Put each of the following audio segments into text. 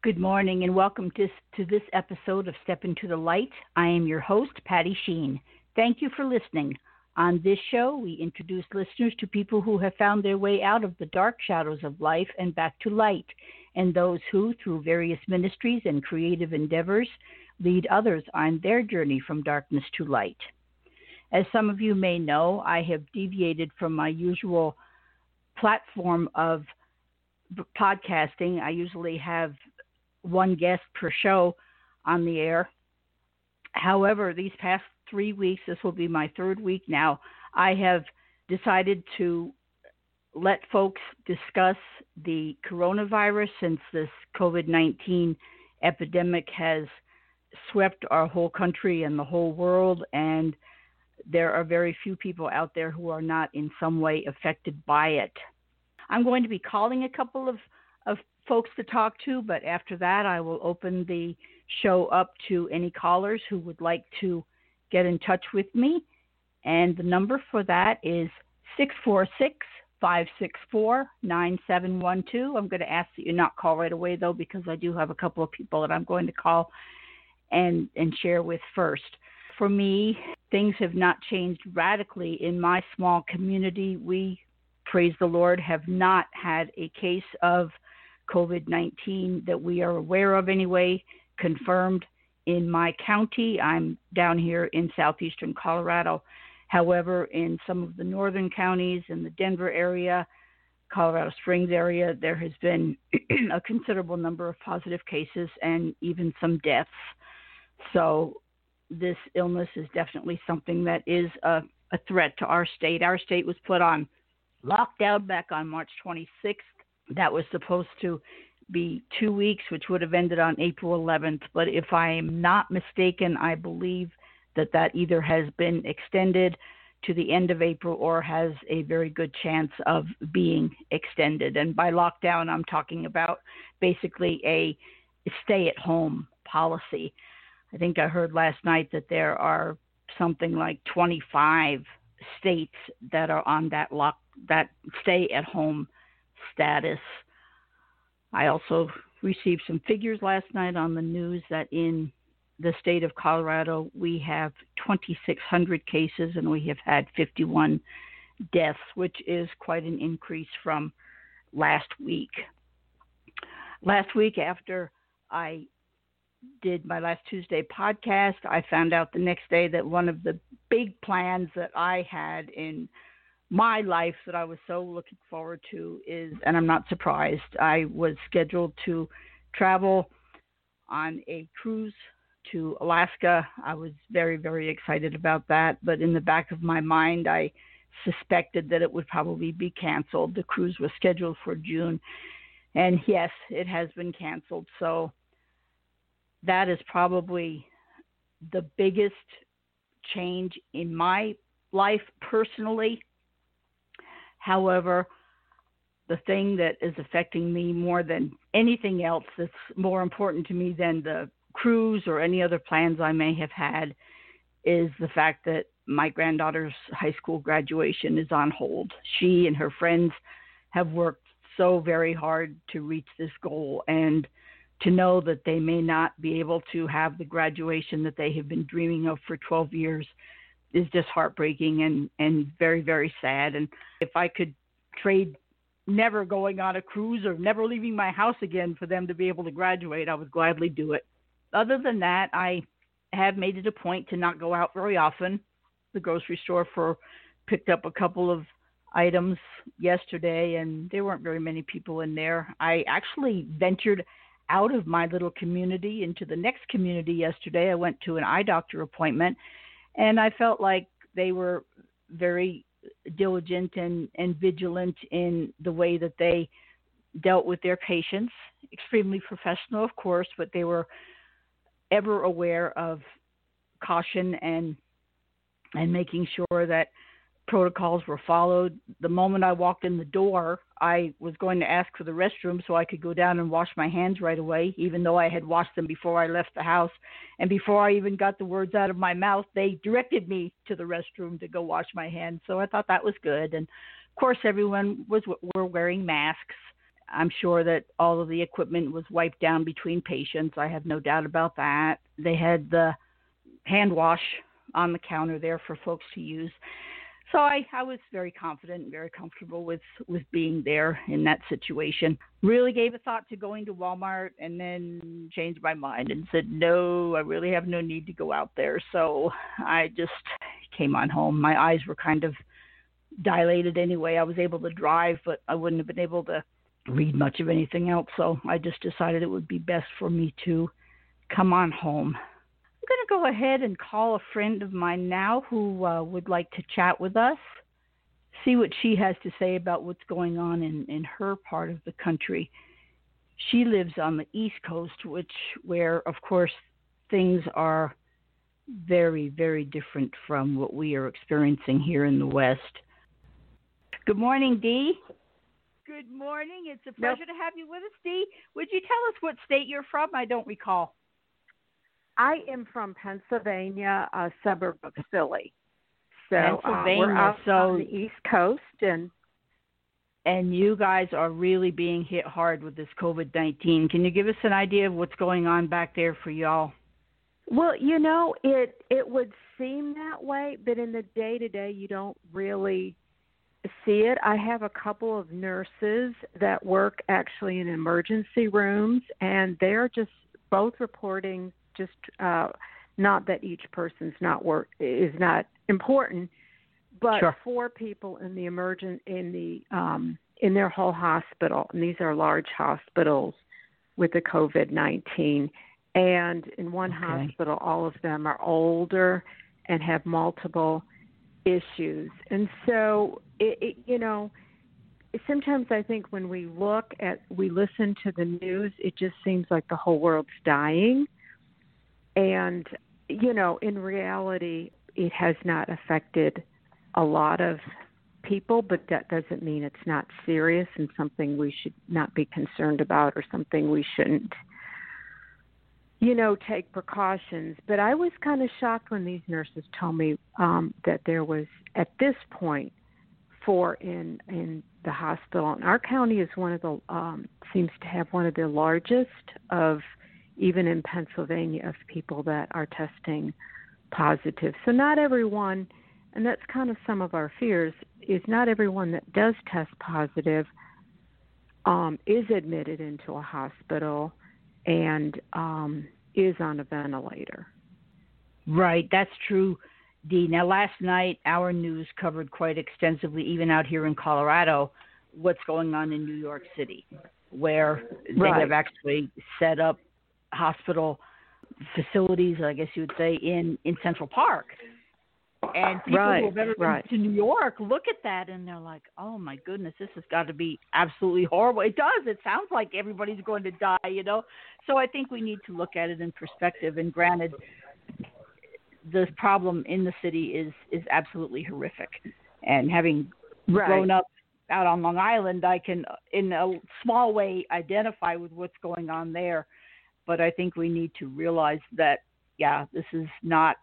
Good morning and welcome to this episode of Step Into the Light. I am your host, Patty Sheen. Thank you for listening. On this show, we introduce listeners to people who have found their way out of the dark shadows of life and back to light, and those who, through various ministries and creative endeavors, lead others on their journey from darkness to light. As some of you may know, I have deviated from my usual platform of podcasting. I usually have one guest per show on the air. However, these past 3 weeks, this will be my third week now, I have decided to let folks discuss the coronavirus since this COVID-19 epidemic has swept our whole country and the whole world, and there are very few people out there who are not in some way affected by it. I'm going to be calling a couple of folks to talk to, but after that I will open the show up to any callers who would like to get in touch with me. And the number for that is 646-564-9712. I'm going to ask that you not call right away, though, because I do have a couple of people that I'm going to call and share with first. For me, things have not changed radically in my small community. We, praise the Lord, have not had a case of COVID-19 that we are aware of anyway, confirmed in my county. I'm down here in southeastern Colorado. However, in some of the northern counties, in the Denver area, Colorado Springs area, there has been a considerable number of positive cases and even some deaths. So this illness is definitely something that is a threat to our state. Our state was put on lockdown back on March 26th. That was supposed to be 2 weeks, which would have ended on April 11th. But if I am not mistaken, I believe that either has been extended to the end of April or has a very good chance of being extended. And by lockdown, I'm talking about basically a stay-at-home policy. I think I heard last night that there are something like 25 states that are on that stay-at-home status. I also received some figures last night on the news that in the state of Colorado, we have 2,600 cases and we have had 51 deaths, which is quite an increase from last week. Last week, after I did my last Tuesday podcast, I found out the next day that one of the big plans that I had in my life that I was so looking forward to is, and I'm not surprised, I was scheduled to travel on a cruise to Alaska. I was very, very excited about that, but in the back of my mind, I suspected that it would probably be canceled. The cruise was scheduled for June, and yes, it has been canceled. So that is probably the biggest change in my life personally. However, the thing that is affecting me more than anything else, that's more important to me than the cruise or any other plans I may have had, is the fact that my granddaughter's high school graduation is on hold. She and her friends have worked so very hard to reach this goal, and to know that they may not be able to have the graduation that they have been dreaming of for 12 years is just heartbreaking and very, very sad. And if I could trade never going on a cruise or never leaving my house again for them to be able to graduate, I would gladly do it. Other than that, I have made it a point to not go out very often. The grocery store picked up a couple of items yesterday, and there weren't very many people in there. I actually ventured out of my little community into the next community yesterday. I went to an eye doctor appointment, and I felt like they were very diligent and vigilant in the way that they dealt with their patients. Extremely professional, of course, but they were ever aware of caution and making sure that protocols were followed. The moment I walked in the door, I was going to ask for the restroom so I could go down and wash my hands right away, even though I had washed them before I left the house. And before I even got the words out of my mouth, they directed me to the restroom to go wash my hands. So I thought that was good. And of course, everyone were wearing masks. I'm sure that all of the equipment was wiped down between patients. I have no doubt about that. They had the hand wash on the counter there for folks to use. So I was very confident and very comfortable with being there in that situation. Really gave a thought to going to Walmart and then changed my mind and said, no, I really have no need to go out there. So I just came on home. My eyes were kind of dilated anyway. I was able to drive, but I wouldn't have been able to read much of anything else. So I just decided it would be best for me to come on home. I'm going to go ahead and call a friend of mine now who would like to chat with us, see what she has to say about what's going on in her part of the country. She lives on the East Coast, where, of course, things are very, very different from what we are experiencing here in the West. Good morning, Dee. Good morning. It's a pleasure to have you with us, Dee. Would you tell us what state you're from? I don't recall. I am from Pennsylvania, a suburb of Philly. So Pennsylvania, we're out on the East Coast. And you guys are really being hit hard with this COVID-19. Can you give us an idea of what's going on back there for y'all? Well, it would seem that way, but in the day-to-day, you don't really see it. I have a couple of nurses that work actually in emergency rooms, and they're just both reporting just not that each person's is not important, but sure. 4 people in the in their whole hospital, and these are large hospitals with the COVID-19. And in one hospital, all of them are older and have multiple issues. And so, sometimes I think when we listen to the news, it just seems like the whole world's dying. And, in reality, it has not affected a lot of people, but that doesn't mean it's not serious and something we should not be concerned about or something we shouldn't, take precautions. But I was kind of shocked when these nurses told me that there was, at this point, 4 in the hospital. And our county is seems to have one of the largest of, even in Pennsylvania, of people that are testing positive. So not everyone, and that's kind of some of our fears, is not everyone that does test positive is admitted into a hospital and is on a ventilator. Right, that's true, Dee. Now, last night, our news covered quite extensively, even out here in Colorado, what's going on in New York City, where they have actually set up hospital facilities, I guess you would say, in Central Park. And people who have ever been to New York look at that and they're like, oh, my goodness, this has got to be absolutely horrible. It does. It sounds like everybody's going to die, So I think we need to look at it in perspective. And granted, the problem in the city is absolutely horrific. And having grown up out on Long Island, I can, in a small way, identify with what's going on there. But I think we need to realize that, this is not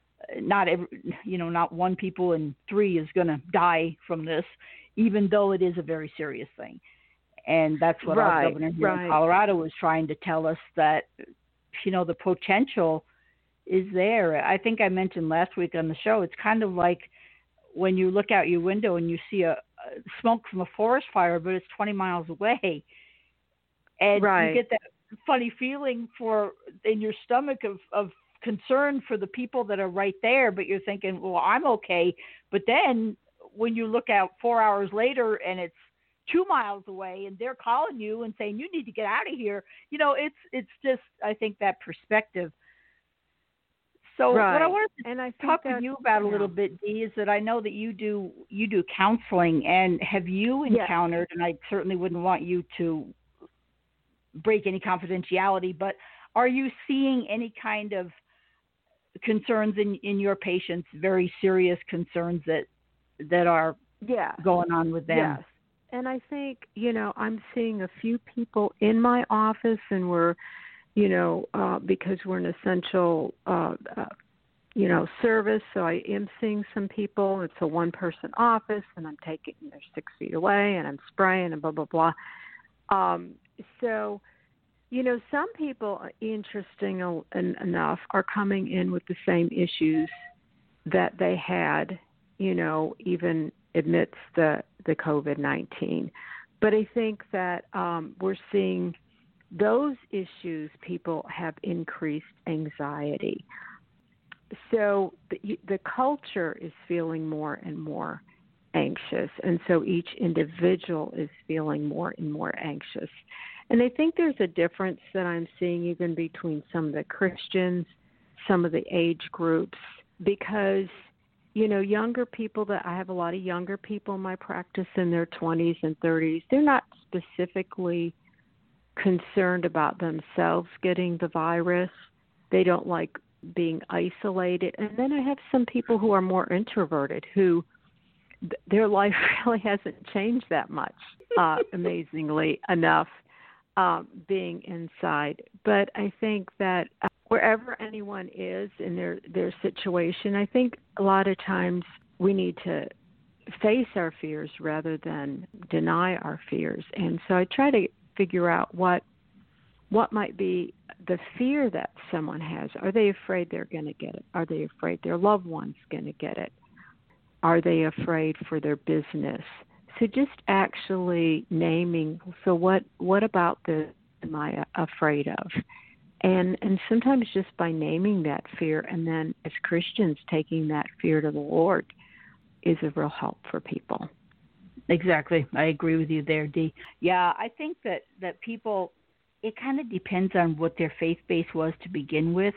one people in 3 is going to die from this, even though it is a very serious thing. And that's what our governor here in Colorado was trying to tell us, that, the potential is there. I think I mentioned last week on the show, it's kind of like when you look out your window and you see a smoke from a forest fire, but it's 20 miles away. And you get that funny feeling in your stomach of concern for the people that are right there, but you're thinking, well, I'm okay. But then when you look out 4 hours later and it's 2 miles away and they're calling you and saying, you need to get out of here, it's just, I think, that perspective. So what I wanted to talk with you about a little bit, Dee, is that I know that you do counseling, and have you encountered, and I certainly wouldn't want you to break any confidentiality, but are you seeing any kind of concerns in your patients, very serious concerns that are going on with them? Yes. And I think, I'm seeing a few people in my office, and we're, because we're an essential, service. So I am seeing some people. It's a 1-person office, and I'm they're 6 feet away, and I'm spraying and blah, blah, blah. So, some people, interesting enough, are coming in with the same issues that they had, even amidst the COVID-19. But I think that we're seeing those issues, people have increased anxiety. So the culture is feeling more and more anxious, and so each individual is feeling more and more anxious. And I think there's a difference that I'm seeing even between some of the Christians, some of the age groups, because, younger people, that I have a lot of younger people in my practice in their 20s and 30s, they're not specifically concerned about themselves getting the virus. They don't like being isolated. And then I have some people who are more introverted, who their life really hasn't changed that much, amazingly enough, being inside. But I think that wherever anyone is in their situation, I think a lot of times we need to face our fears rather than deny our fears. And so I try to figure out what might be the fear that someone has. Are they afraid they're going to get it? Are they afraid their loved one's going to get it? Are they afraid for their business? So just actually naming, so what about this am I afraid of? And sometimes just by naming that fear, and then as Christians taking that fear to the Lord, is a real help for people. Exactly. I agree with you there, Dee. Yeah, I think that people, it kind of depends on what their faith base was to begin with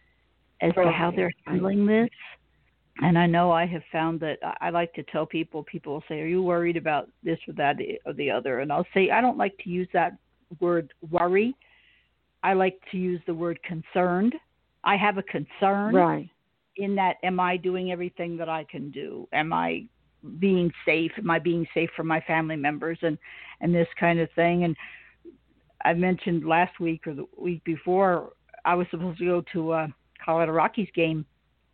as to how they're handling this. And I know I have found that I like to tell people will say, are you worried about this or that or the other? And I'll say, I don't like to use that word worry. I like to use the word concerned. I have a concern in that, am I doing everything that I can do? Am I being safe? Am I being safe for my family members and this kind of thing? And I mentioned last week or the week before, I was supposed to go to a Colorado Rockies game.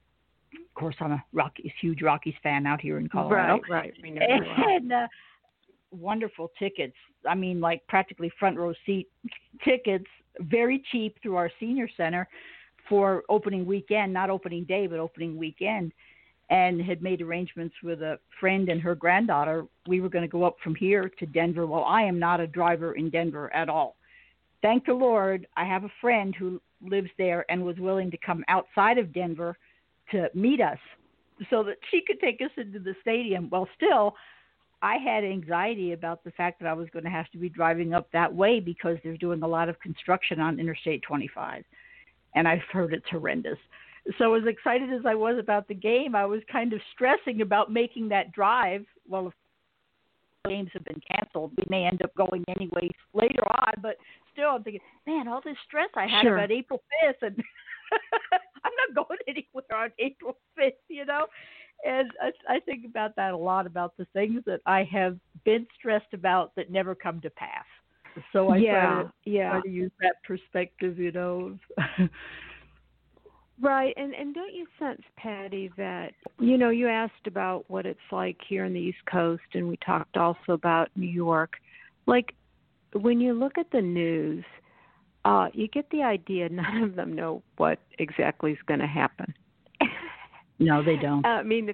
Of course, I'm a huge Rockies fan out here in Colorado. Right. We know and wonderful tickets. I mean, like practically front row seat tickets, very cheap through our senior center for opening weekend, not opening day, but opening weekend. And had made arrangements with a friend and her granddaughter. We were going to go up from here to Denver. Well, I am not a driver in Denver at all. Thank the Lord, I have a friend who lives there and was willing to come outside of Denver to meet us so that she could take us into the stadium. Well, still, I had anxiety about the fact that I was going to have to be driving up that way because they're doing a lot of construction on Interstate 25. And I've heard it's horrendous. So as excited as I was about the game, I was kind of stressing about making that drive. Well, if games have been canceled, we may end up going anyways later on. But still, I'm thinking, man, all this stress I had about April 5th, and I'm not going anywhere on April 5th, And I think about that a lot, about the things that I have been stressed about that never come to pass. So I try to use that perspective, Right, and don't you sense, Patty, that, you asked about what it's like here on the East Coast, and we talked also about New York. Like, when you look at the news, you get the idea none of them know what exactly is going to happen. No, they don't. I mean,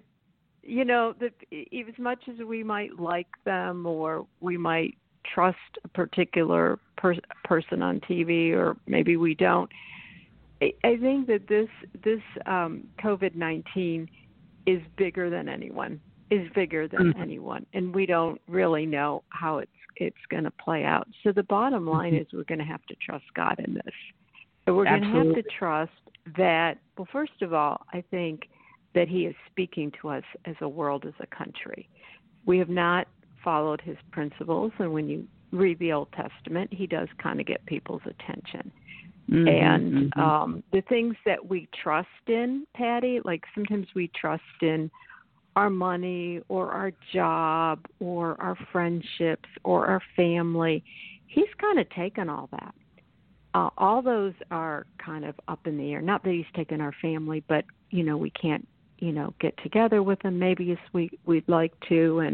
as much as we might like them or we might trust a particular person on TV, or maybe we don't, I think that this COVID-19 is bigger than anyone, and we don't really know how it's going to play out. So the bottom line is we're going to have to trust God in this. And we're going to have to trust that, well, first of all, I think that he is speaking to us as a world, as a country. We have not followed his principles, and when you read the Old Testament, he does kind of get people's attention. And the things that we trust in, Patty, like sometimes we trust in our money or our job or our friendships or our family. He's kind of taken all that. All those are kind of up in the air. Not that he's taken our family, but, we can't, get together with him maybe as we'd like to. And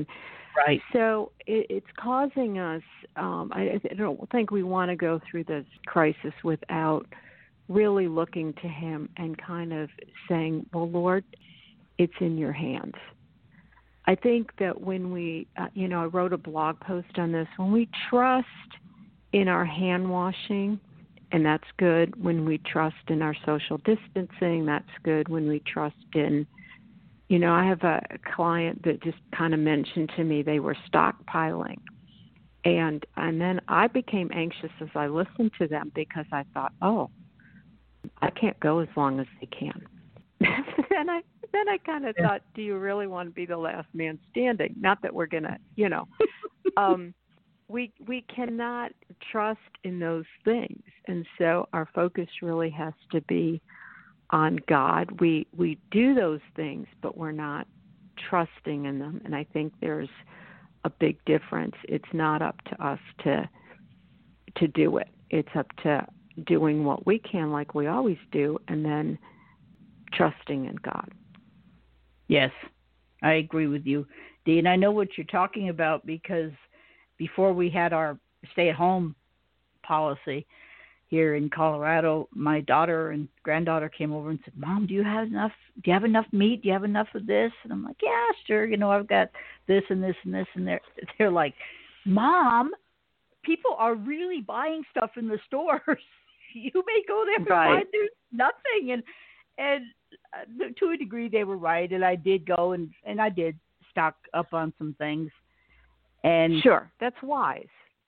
Right. So it's causing us, I don't think we want to go through this crisis without really looking to him and kind of saying, well, Lord, it's in your hands. I think that when we, I wrote a blog post on this, when we trust in our hand washing, and that's good. When we trust in our social distancing, that's good. When we trust in, I have a client that just kind of mentioned to me they were stockpiling. And then I became anxious as I listened to them because I thought, oh, I can't go as long as they can. Then I kind of thought, do you really want to be the last man standing? Not that we're going to, we cannot trust in those things. And so our focus really has to be on God. We do those things, but we're not trusting in them. And I think there's a big difference. It's not up to us to do it. It's up to doing what we can like we always do, and then trusting in God. Yes, I agree with you, Dee. And I know what you're talking about because before we had our stay-at-home policy here in Colorado, my daughter and granddaughter came over and said, Mom, do you have enough meat? Do you have enough of this? And I'm like, yeah, sure. I've got this and this and this. And they're like, Mom, people are really buying stuff in the stores. You may go there and find there's nothing. And to a degree, they were right. And I did go and I did stock up on some things. And sure, that's wise.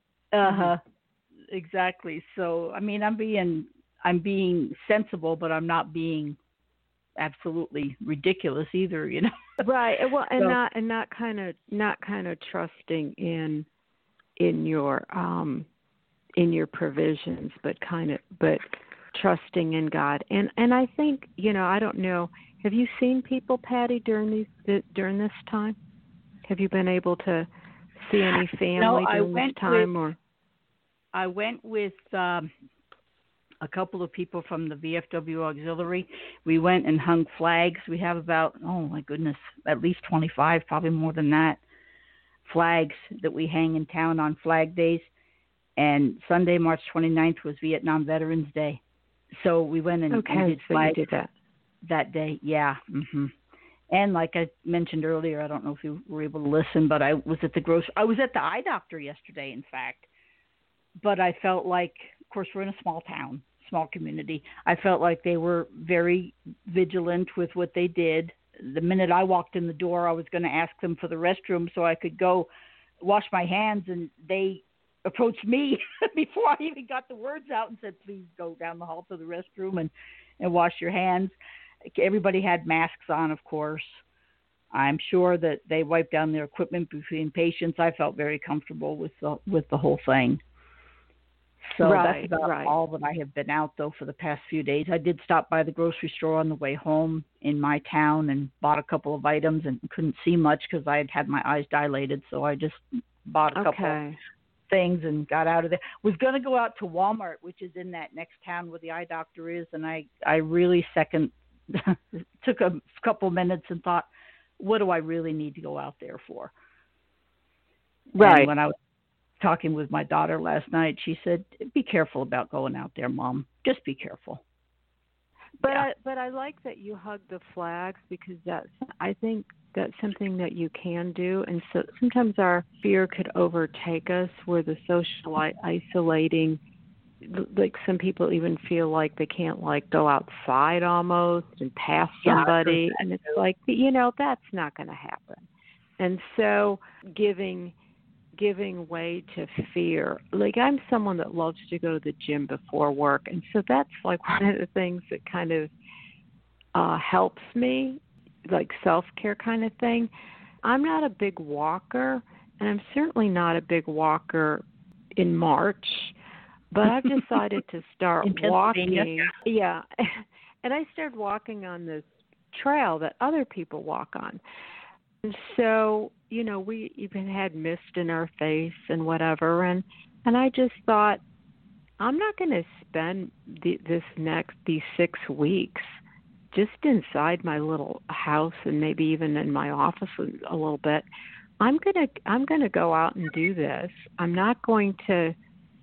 Exactly. So, I mean, I'm being sensible, but I'm not being absolutely ridiculous either, Right. Well, and not kind of trusting in your provisions, but trusting in God. And I think, I don't know, have you seen people, Patty, during this time? Have you been able to see any family during this time? I went with a couple of people from the VFW Auxiliary. We went and hung flags. We have about, oh my goodness, at least 25, probably more than that, flags that we hang in town on Flag Days. And Sunday, March 29th, was Vietnam Veterans Day. So we went and did flags that day. Yeah. Mm-hmm. And like I mentioned earlier, I don't know if you were able to listen, but I was at the eye doctor yesterday, in fact. But I felt like, of course, we're in a small town, small community. I felt like they were very vigilant with what they did. The minute I walked in the door, I was going to ask them for the restroom so I could go wash my hands, and they approached me before I even got the words out and said, please go down the hall to the restroom and wash your hands. Everybody had masks on, of course. I'm sure that they wiped down their equipment between patients. I felt very comfortable with the whole thing. So that's about all that I have been out, though, for the past few days. I did stop by the grocery store on the way home in my town and bought a couple of items and couldn't see much because I had my eyes dilated. So I just bought a couple of things and got out of there. Was going to go out to Walmart, which is in that next town where the eye doctor is, and I really took a couple minutes and thought, what do I really need to go out there for? Right. And when I was talking with my daughter last night, she said, be careful about going out there, Mom. Just be careful. But I like that you hug the flags, because I think that's something that you can do. And so sometimes our fear could overtake us, where the social isolating, like some people even feel like they can't go outside almost and pass somebody. And it's like, that's not going to happen. And so giving way to fear. Like, I'm someone that loves to go to the gym before work, and so that's like one of the things that kind of helps me, like self-care kind of thing. I'm not a big walker, and I'm certainly not a big walker in March, but I've decided to start walking. Yeah. And I started walking on this trail that other people walk on. And so, we even had mist in our face and whatever. And I just thought, I'm not going to spend these 6 weeks just inside my little house and maybe even in my office a little bit. I'm gonna go out and do this. I'm going to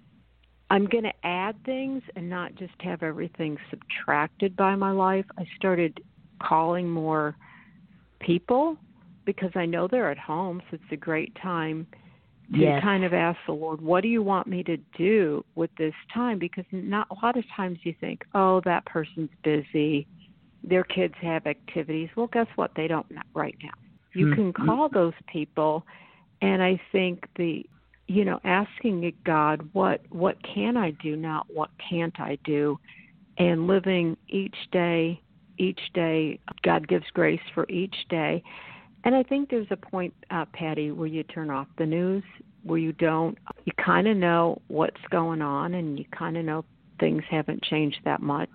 add things and not just have everything subtracted by my life. I started calling more people because I know they're at home, so it's a great time to kind of ask the Lord, what do you want me to do with this time? Because not a lot of times you think, oh, that person's busy, their kids have activities. Well, guess what? They don't right now. You can call those people, and I think asking God, what can I do, not what can't I do, and living each day, God gives grace for each day. And I think there's a point, Patty, where you turn off the news, where you kind of know what's going on, and you kind of know things haven't changed that much,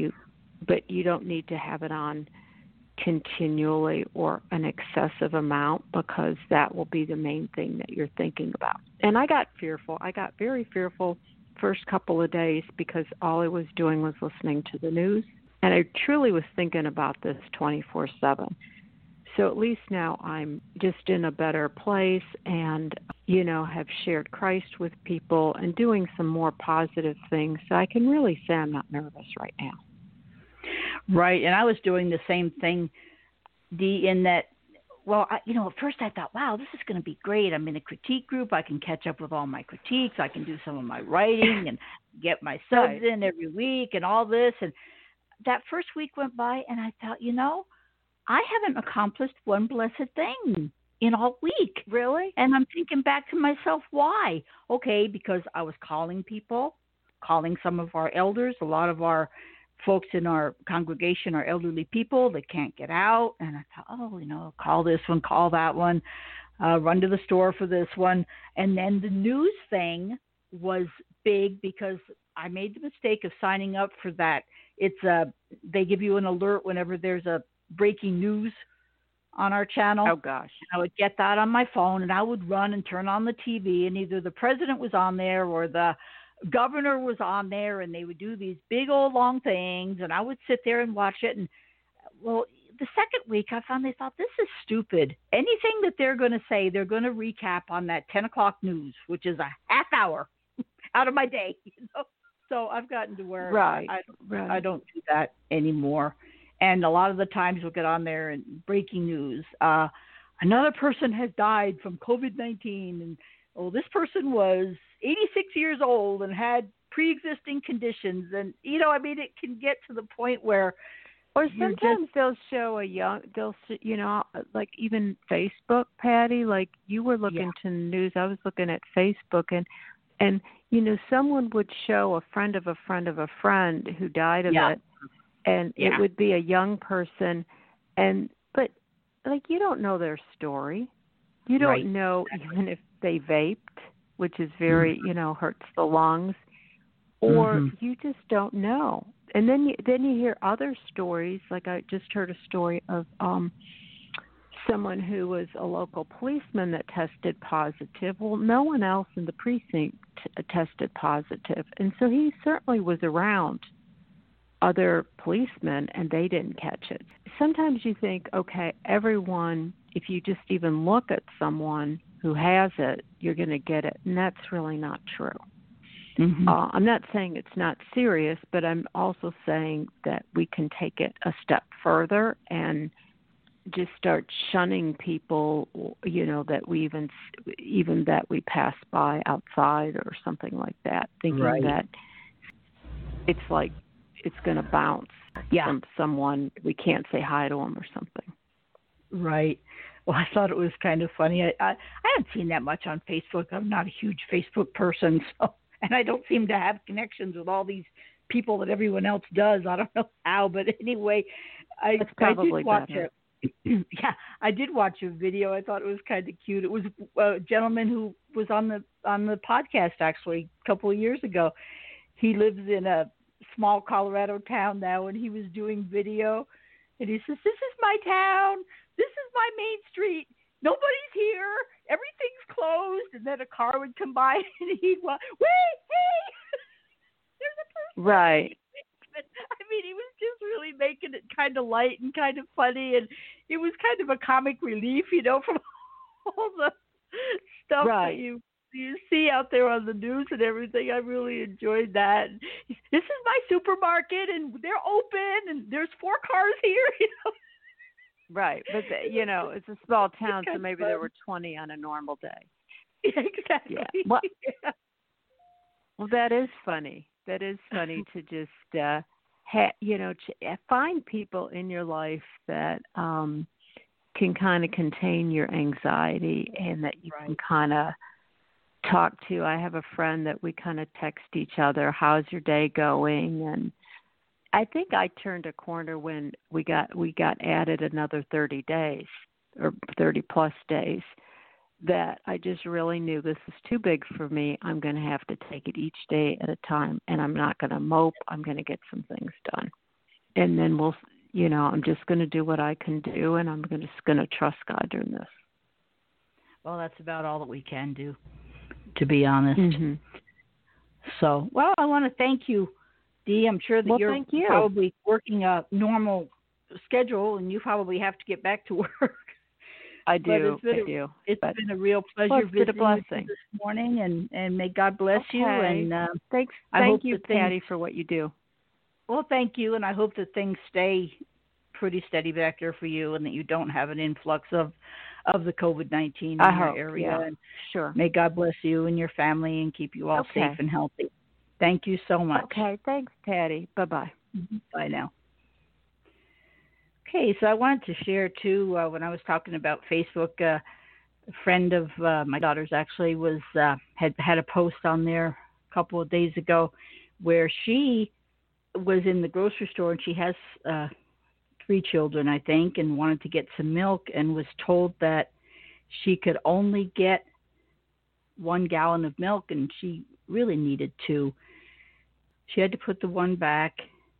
but you don't need to have it on continually or an excessive amount, because that will be the main thing that you're thinking about. And I got fearful. I got very fearful first couple of days because all I was doing was listening to the news. And I truly was thinking about this 24/7. So at least now I'm just in a better place and, have shared Christ with people and doing some more positive things. So I can really say I'm not nervous right now. Right. And I was doing the same thing, Dee, in that, at first I thought, wow, this is going to be great. I'm in a critique group. I can catch up with all my critiques. I can do some of my writing and get my subs in every week and all this. And that first week went by and I thought, I haven't accomplished one blessed thing in all week. Really? And I'm thinking back to myself, why? Okay, because I was calling people, calling some of our elders. A lot of our folks in our congregation are elderly people that can't get out. And I thought, call this one, call that one, run to the store for this one. And then the news thing was big because I made the mistake of signing up for that. They give you an alert whenever there's a breaking news on our channel. Oh, gosh. I would get that on my phone, and I would run and turn on the TV, and either the president was on there or the governor was on there, and they would do these big old long things, and I would sit there and watch it. And, well, the second week, I finally thought, this is stupid. Anything that they're going to say, they're going to recap on that 10 o'clock news, which is a half hour out of my day. So I've gotten to where I don't do that anymore. And a lot of the times we'll get on there and breaking news. Another person has died from COVID-19. And, this person was 86 years old and had pre-existing conditions. And, it can get to the point where. Or sometimes they'll show like even Facebook, Patty, like you were looking to the news. I was looking at Facebook and someone would show a friend of a friend of a friend who died of it. And it would be a young person, but like you don't know their story. You don't know even if they vaped, which is very, hurts the lungs, or you just don't know. And then you hear other stories. Like I just heard a story of someone who was a local policeman that tested positive. Well, no one else in the precinct tested positive, and so he certainly was around other policemen, and they didn't catch it. Sometimes you think, okay, everyone, if you just even look at someone who has it, you're going to get it, and that's really not true. I'm not saying it's not serious, but I'm also saying that we can take it a step further and just start shunning people, that we even that we pass by outside or something like that, thinking that it's like it's going to bounce from someone. We can't say hi to them or something. Right. Well, I thought it was kind of funny. I haven't seen that much on Facebook. I'm not a huge Facebook person, and I don't seem to have connections with all these people that everyone else does. I don't know how, but anyway, I did watch it. I did watch a video. I thought it was kind of cute. It was a gentleman who was on the podcast actually a couple of years ago. He lives in a small Colorado town now, and he was doing video, and he says, "This is my town. This is my main street. Nobody's here. Everything's closed." And then a car would come by, and he'd go, "Wait, hey, there's a person." Right. He was just really making it kind of light and kind of funny, and it was kind of a comic relief, from all the stuff Right. that you see out there on the news and everything. I really enjoyed that. This is my supermarket, and they're open, and there's 4 cars here. Right. But, it's a small town, It's so kind maybe of there fun. were 20 on a normal day. Exactly. Yeah. Well, Yeah. well, that is funny. That is funny to just, find people in your life that can kind of contain your anxiety and that you can Right. kind of talk to. I have a friend that we kind of text each other, how's your day going? And I think I turned a corner when we got added another 30 days or 30 plus days, that I just really knew this is too big for me. I'm going to have to take it each day at a time, and I'm not going to mope. I'm going to get some things done. And then I'm just going to do what I can do, and I'm just going to trust God during this. Well, that's about all that we can do, to be honest. Mm-hmm. So, well, I want to thank you, Dee. I'm sure that you're Thank you. probably working a normal schedule, and you probably have to get back to work. I do. It's been a real pleasure Well, it's been a visiting with blessing. you this morning, and may God bless you. Okay. And Thanks. I hope Thank you, that things, Patty, for what you do. well, thank you, and I hope that things stay pretty steady back there for you, and that you don't have an influx of the COVID-19 in I your hope, area. yeah. And Sure. may God bless you and your family and keep you all Okay. safe and healthy. Thank you so much. Okay. Thanks, Patty. Bye-bye. Bye now. Okay, so I wanted to share too, when I was talking about Facebook, a friend of my daughter's actually had a post on there a couple of days ago where she was in the grocery store, and she has 3 children, I think, and wanted to get some milk, and was told that she could only get 1 gallon of milk, and she really needed 2. She had to put the 1 back,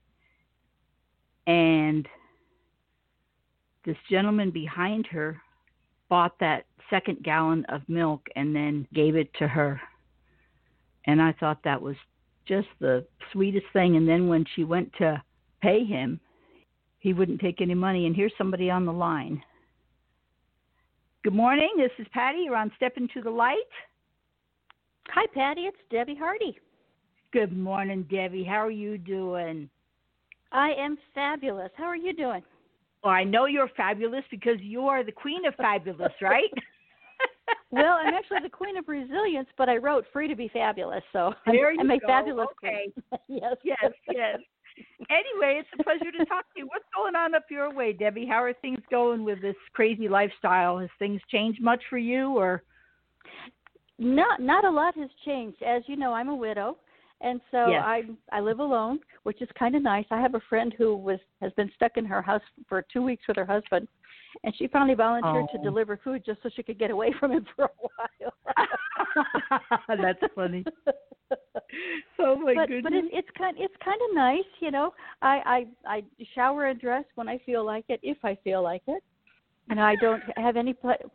and this gentleman behind her bought that 2nd gallon of milk and then gave it to her. And I thought that was just the sweetest thing. And then when she went to pay him, he wouldn't take any money. And here's somebody on the line. Good morning. This is Patty. You're on Step Into the Light. Hi, Patty. It's Debbie Hardy. Good morning, Debbie. How are you doing? I am fabulous. How are you doing? Well, I know you're fabulous because you are the queen of fabulous, right? Well, I'm actually the queen of resilience, but I wrote Free to be Fabulous, so there you I'm a go. fabulous Okay. queen. Yes. Yes. Anyway, it's a pleasure to talk to you. What's going on up your way, Debbie? How are things going with this crazy lifestyle? Has things changed much for you, or? Not a lot has changed. As you know, I'm a widow, and so Yes. I live alone, which is kind of nice. I have a friend who has been stuck in her house for 2 weeks with her husband, and she finally volunteered to deliver food just so she could get away from him for a while. That's funny. Oh my goodness! But it's kind of nice, you know. I shower and dress when I feel like it, if I feel like it, and I don't have any.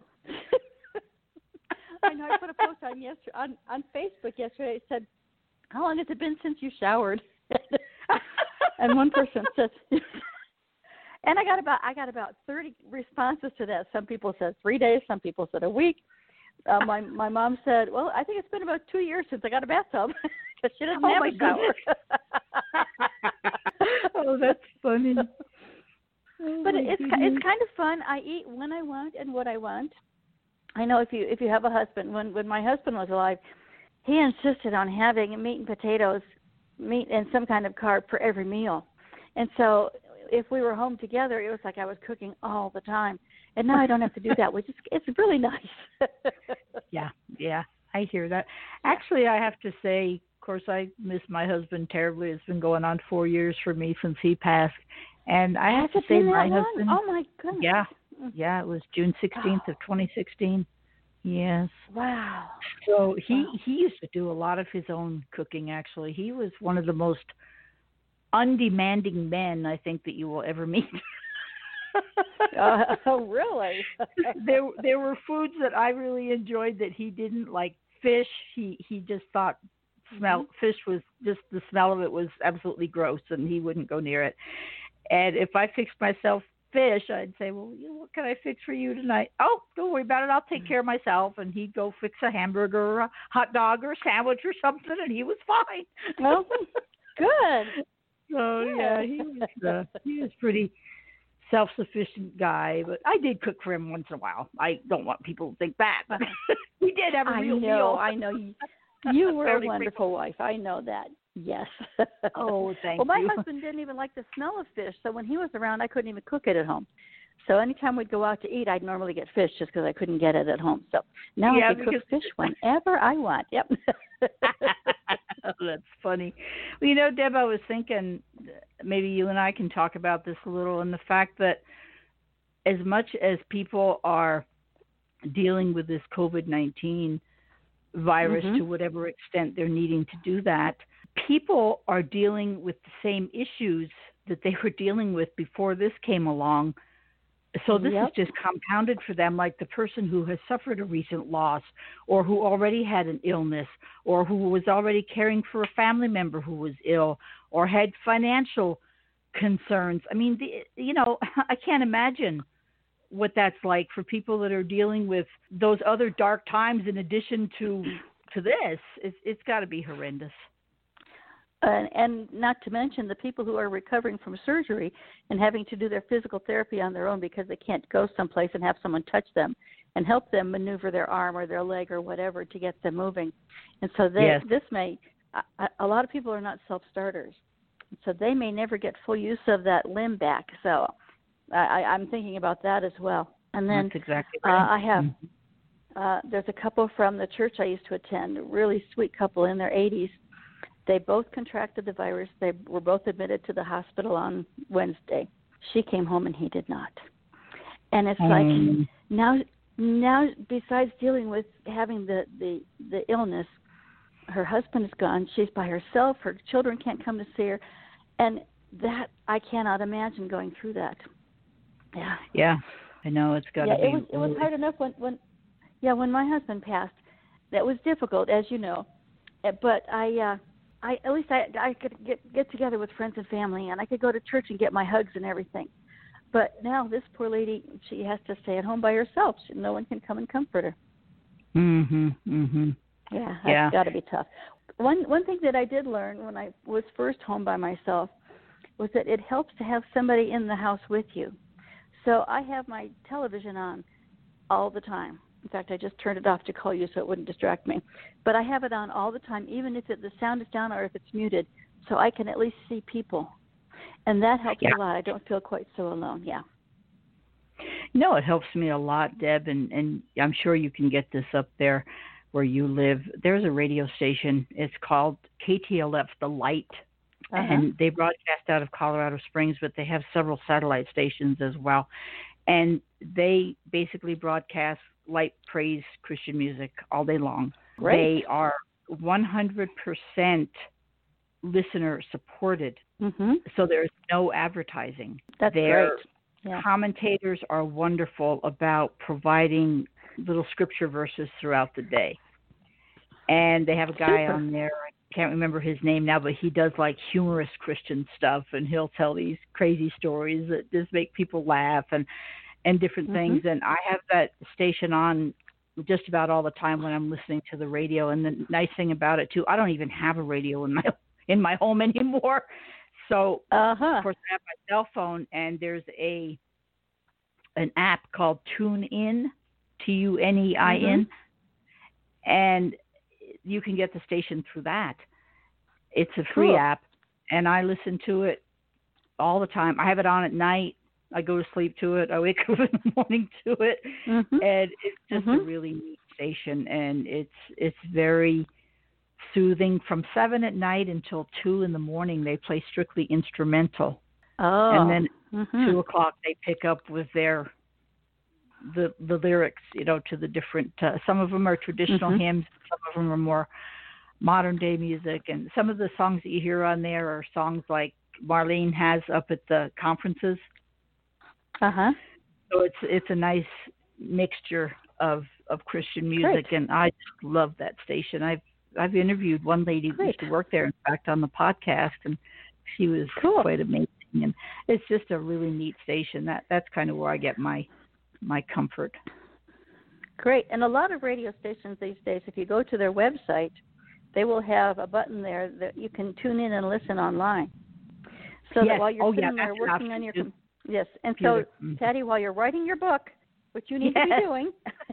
I know I put a post on Facebook yesterday. It said, "How long has it been since you showered?" And one person said, and I got about 30 responses to that. Some people said 3 days, some people said a week. My mom said, "Well, I think it's been about 2 years since I got a bathtub because she doesn't have a shower." Oh, that's funny. But it's kind of fun. I eat when I want and what I want. I know if you have a husband, when my husband was alive, he insisted on having meat and potatoes, meat and some kind of carb for every meal. And so if we were home together, it was like I was cooking all the time. And now I don't have to do that, which is it's really nice. Yeah, I hear that. Actually, I have to say, of course, I miss my husband terribly. It's been going on 4 years for me since he passed. And I have to say my husband. Oh, my goodness. Yeah, it was June 16th of 2016. Yes. Wow. So he used to do a lot of his own cooking, actually. He was one of the most undemanding men, I think, that you will ever meet. Oh, really? There were foods that I really enjoyed that he didn't, like fish. He just thought fish was just, the smell of it was absolutely gross, and he wouldn't go near it. And if I fixed myself fish, I'd say, well, what can I fix for you tonight? Oh, don't worry about it. I'll take care of myself. And he'd go fix a hamburger or a hot dog or a sandwich or something, and he was fine. Well, good. So, yeah, he was pretty self-sufficient guy, but I did cook for him once in a while. I don't want people to think that, but we did have a real meal. I know. You were a wonderful wife. I know that. Yes. Oh, thank you. Well, my husband didn't even like the smell of fish, so when he was around, I couldn't even cook it at home. So anytime we'd go out to eat, I'd normally get fish just because I couldn't get it at home. So now I can cook fish whenever I want. Yep. Oh, that's funny. Well, Deb, I was thinking maybe you and I can talk about this a little, and the fact that as much as people are dealing with this COVID-19 virus to whatever extent they're needing to do that, people are dealing with the same issues that they were dealing with before this came along. So this is just compounded for them, like the person who has suffered a recent loss or who already had an illness or who was already caring for a family member who was ill or had financial concerns. I mean, I can't imagine what that's like for people that are dealing with those other dark times in addition to this. It's got to be horrendous. And not to mention the people who are recovering from surgery and having to do their physical therapy on their own because they can't go someplace and have someone touch them and help them maneuver their arm or their leg or whatever to get them moving. And so a lot of people are not self-starters. So they may never get full use of that limb back. So I'm thinking about that as well. And then that's exactly right. I have, there's a couple from the church I used to attend, a really sweet couple in their 80s. They both contracted the virus. They were both admitted to the hospital on Wednesday. She came home and he did not. And it's like now besides dealing with having the illness, her husband is gone. She's by herself. Her children can't come to see her. And that, I cannot imagine going through that. Yeah. Yeah. I know it's got to be. It was hard enough when my husband passed. That was difficult, as you know. But I at least I could get together with friends and family, and I could go to church and get my hugs and everything. But now this poor lady, she has to stay at home by herself. No one can come and comfort her. Yeah, that's got to be tough. One thing that I did learn when I was first home by myself was that it helps to have somebody in the house with you. So I have my television on all the time. In fact, I just turned it off to call you so it wouldn't distract me. But I have it on all the time, even if the sound is down or if it's muted, so I can at least see people. And that helps a lot. I don't feel quite so alone, No, it helps me a lot, Deb, and I'm sure you can get this up there where you live. There's a radio station. It's called KTLF The Light, and they broadcast out of Colorado Springs, but they have several satellite stations as well. And they basically broadcast light praise Christian music all day long. Great. They are 100% listener supported. So there's no advertising. That's Their great. Yeah. commentators are wonderful about providing little scripture verses throughout the day. And they have a guy on there, I can't remember his name now, but he does like humorous Christian stuff, and he'll tell these crazy stories that just make people laugh and different things. And I have that station on just about all the time when I'm listening to the radio. And the nice thing about it too, I don't even have a radio in my home anymore. So of course I have my cell phone, and there's an app called TuneIn, TUNEIN, and you can get the station through that. It's a free app, and I listen to it all the time. I have it on at night. I go to sleep to it. I wake up in the morning to it, and it's just a really neat station, and it's very soothing. From 7 at night until 2 in the morning, they play strictly instrumental, and then 2 o'clock they pick up with the lyrics, to the different. Some of them are traditional hymns, some of them are more modern day music, and some of the songs that you hear on there are songs like Marlene has up at the conferences. So it's a nice mixture of Christian music, and I just love that station. I've interviewed one lady who used to work there, in fact, on the podcast, and she was quite amazing. and it's just a really neat station. That's kind of where I get my comfort. Great. And a lot of radio stations these days, if you go to their website, they will have a button there that you can tune in and listen online. So that while you're sitting there working on your yes, and so Patty, while you're writing your book, which you need to be doing,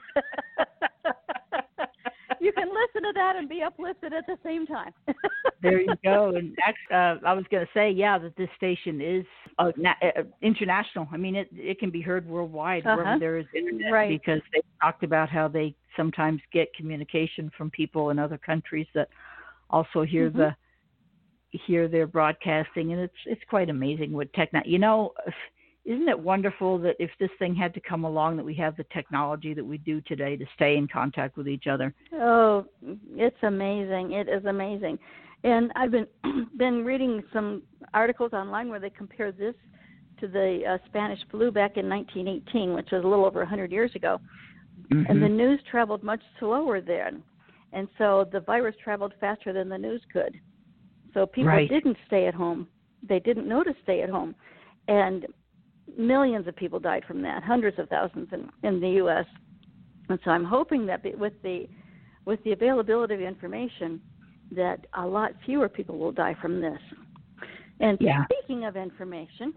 you can listen to that and be uplifted at the same time. There you go. And actually, I was going to say, that this station is international. I mean, it can be heard worldwide wherever there is internet, because they talked about how they sometimes get communication from people in other countries that also hear their broadcasting, and it's quite amazing what isn't it wonderful that if this thing had to come along, that we have the technology that we do today to stay in contact with each other? Oh, it's amazing. It is amazing. And I've been reading some articles online where they compare this to the Spanish flu back in 1918, which was a little over 100 years ago. Mm-hmm. And the news traveled much slower then. And so the virus traveled faster than the news could. So people didn't stay at home. They didn't know to stay at home. And millions of people died from that, hundreds of thousands in the U.S. And so I'm hoping that with the availability of information, that a lot fewer people will die from this. And speaking of information,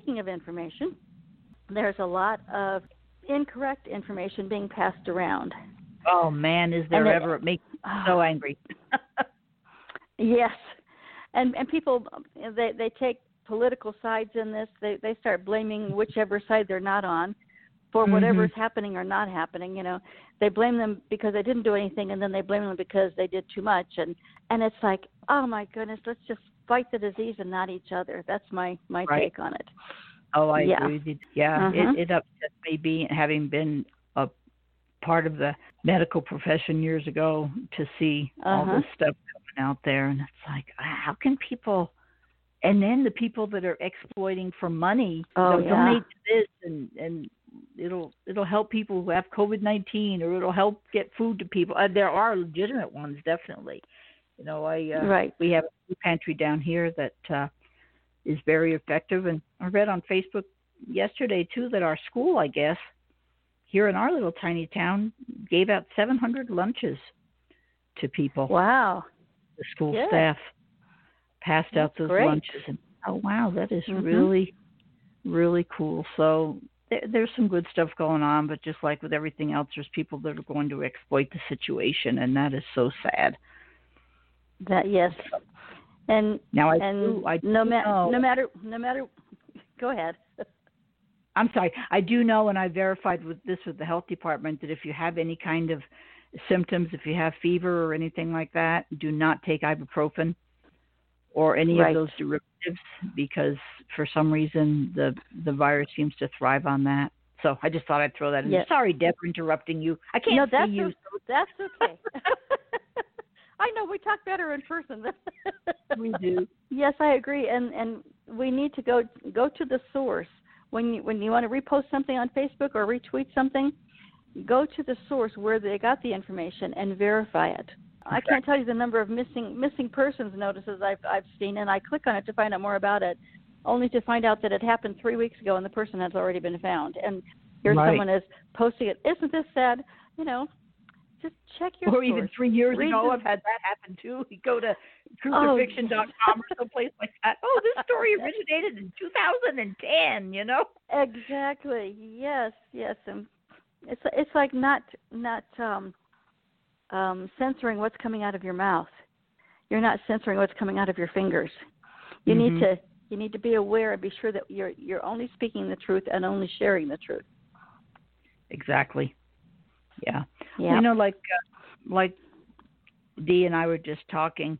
there's a lot of incorrect information being passed around. Oh man, is there ever? It makes me so angry. Yes, and people they take political sides in this. They start blaming whichever side they're not on for whatever's happening or not happening. You know, they blame them because they didn't do anything, and then they blame them because they did too much. And it's like, oh my goodness, let's just fight the disease and not each other. That's my take on it. Oh, I agree with you. Yeah, it upsets me having been a part of the medical profession years ago to see all this stuff coming out there, and it's like, how can people? And then the people that are exploiting for money, donate to this, and it'll help people who have COVID-19, or it'll help get food to people. There are legitimate ones, definitely. You know, we have a food pantry down here that is very effective, and I read on Facebook yesterday too that our school, I guess, here in our little tiny town, gave out 700 lunches to people. Wow! The school staff passed out those lunches, and that is really, really cool. So there's some good stuff going on, but just like with everything else, there's people that are going to exploit the situation, and that is so sad. And now no matter. Go ahead. I'm sorry. I do know, and I verified with the health department, that if you have any kind of symptoms, if you have fever or anything like that, do not take ibuprofen or any of those derivatives, because for some reason the virus seems to thrive on that. So I just thought I'd throw that in. Yes. Sorry, Deb, for interrupting you. I can't see you. That's okay. I know, we talk better in person. We do. Yes, I agree, and we need to go to the source. When you want to repost something on Facebook or retweet something, go to the source where they got the information and verify it. I can't tell you the number of missing persons notices I've seen, and I click on it to find out more about it, only to find out that it happened 3 weeks ago and the person has already been found. And here someone is posting it. Isn't this sad? You know, just check your source. Or even 3 years ago, I've had that happen too. You go to crucifixion.com or someplace like that. Oh, this story originated in 2010, you know? Exactly. Yes. And it's like not censoring what's coming out of your mouth. You're not censoring what's coming out of your fingers. You need to be aware and be sure that you're only speaking the truth and only sharing the truth. Exactly. Yeah. You know, like Dee and I were just talking,